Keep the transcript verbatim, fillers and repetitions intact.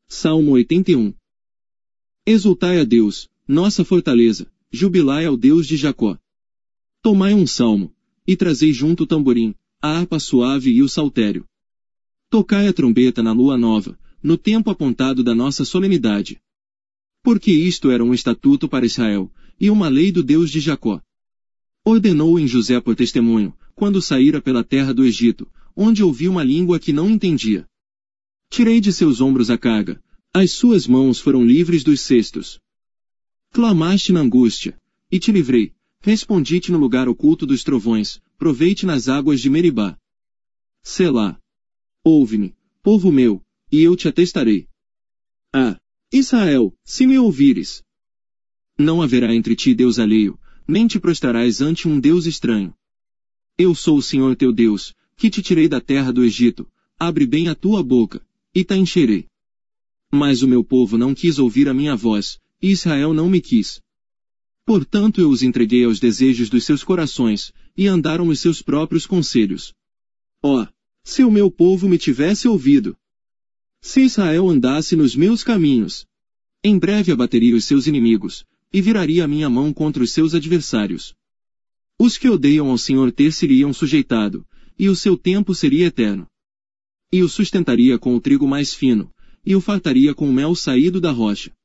Salmo oitenta e um. Exultai a Deus, nossa fortaleza, jubilai ao Deus de Jacó. Tomai um salmo, e trazei junto o tamborim, a harpa suave e o saltério. Tocai a trombeta na lua nova, no tempo apontado da nossa solenidade. Porque isto era um estatuto para Israel, e uma lei do Deus de Jacó. Ordenou em José por testemunho, quando saíra pela terra do Egito, onde ouvi uma língua que não entendia. Tirei de seus ombros a carga, as suas mãos foram livres dos cestos. Clamaste na angústia, e te livrei, respondi-te no lugar oculto dos trovões, provei-te nas águas de Meribá. Selá. Ouve-me, povo meu, e eu te atestarei. Ah, Israel, se me ouvires. Não haverá entre ti Deus alheio, nem te prostrarás ante um Deus estranho. Eu sou o Senhor teu Deus, que te tirei da terra do Egito, abre bem a tua boca, e te encherei. Mas o meu povo não quis ouvir a minha voz, e Israel não me quis. Portanto eu os entreguei aos desejos dos seus corações, e andaram nos seus próprios conselhos. Ó, se o meu povo me tivesse ouvido! Se Israel andasse nos meus caminhos! Em breve abateria os seus inimigos, e viraria a minha mão contra os seus adversários. Os que odeiam ao Senhor ter-se-iam sujeitado, e o seu tempo seria eterno. E o sustentaria com o trigo mais fino, e o fartaria com o mel saído da rocha.